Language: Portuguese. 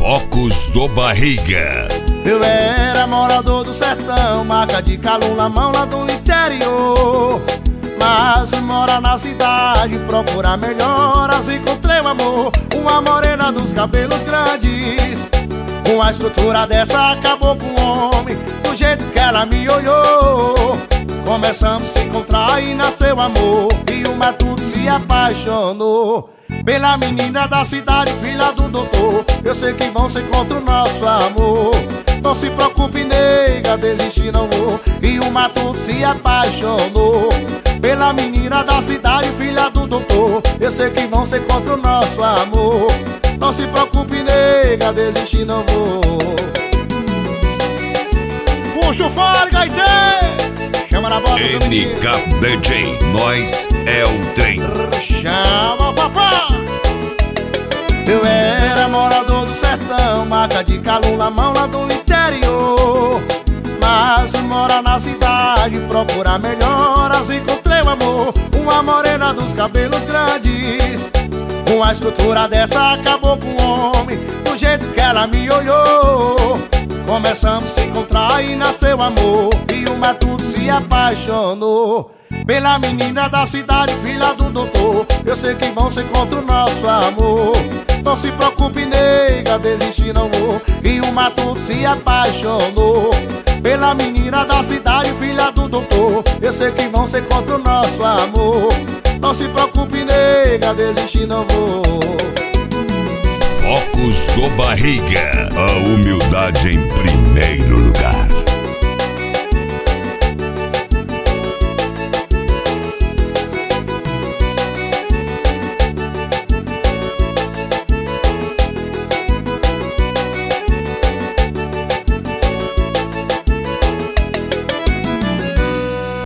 Focos do Barriga. Eu era morador do sertão, marca de calúnia, mão lá do interior. Mas fui morar na cidade, procurar melhoras, encontrei o amor. Uma morena dos cabelos grandes, com a estrutura dessa acabou com o homem, do jeito que ela me olhou. Começamos a se encontrar e nasceu amor, e o matuto se apaixonou pela menina da cidade, filha do doutor. Eu sei que vão ser contra o nosso amor. Não se preocupe, nega, desistir não vou. E o matuto se apaixonou pela menina da cidade, filha do doutor. Eu sei que vão ser contra o nosso amor. Não se preocupe, nega, desistir não vou. Puxa o fole, Gaitê! Chama na bola, NKDJ, nós é o trem. Chama o papá! Eu era morador do sertão, marca de calúnia, mão lá do interior. Mas fui morar na cidade, procurar melhoras, encontrei o amor. Uma morena dos cabelos grandes, com a estrutura dessa acabou com o homem, do jeito que ela me olhou. Começamos a se encontrar e nasceu amor, e o matuto se apaixonou pela menina da cidade, filha do doutor. Eu sei que vão ser contra o nosso amor. Não se preocupe, nega, desistir não vou. E o matuto se apaixonou pela menina da cidade, filha do doutor. Eu sei que vão ser contra o nosso amor. Não se preocupe, nega, desistir não vou. Focos do Barriga, a humildade em primeiro lugar.